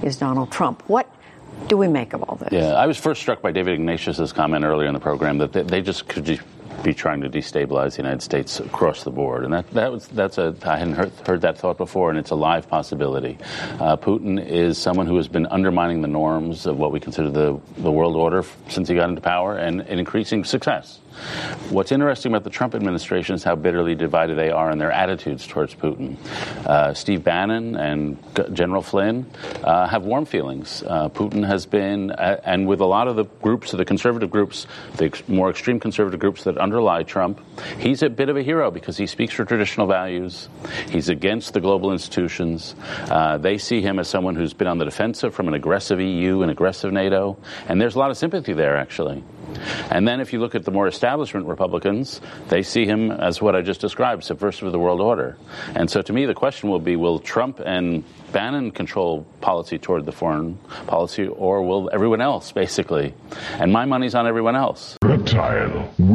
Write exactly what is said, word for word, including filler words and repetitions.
is Donald Trump. What do we make of all this? Yeah, I was first struck by David Ignatius's comment earlier in the program that they, they just could just be trying to destabilize the United States across the board, and that that was that's a I hadn't heard, heard that thought before, and it's a live possibility. Uh, Putin is someone who has been undermining the norms of what we consider the the world order since he got into power, and, and increasing success. What's interesting about the Trump administration is how bitterly divided they are in their attitudes towards Putin. Uh, Steve Bannon and G- General Flynn uh, have warm feelings. Uh, Putin has been, uh, and with a lot of the groups, the conservative groups, the ex- more extreme conservative groups that underlie Trump, he's a bit of a hero because he speaks for traditional values. He's against the global institutions. Uh, they see him as someone who's been on the defensive from an aggressive E U and aggressive NATO, and there's a lot of sympathy there, actually. And then if you look at the more establishment Republicans, they see him as what I just described, subversive of the world order. And so to me, the question will be, will Trump and Bannon control policy toward the foreign policy, or will everyone else, basically? And my money's on everyone else. Reptile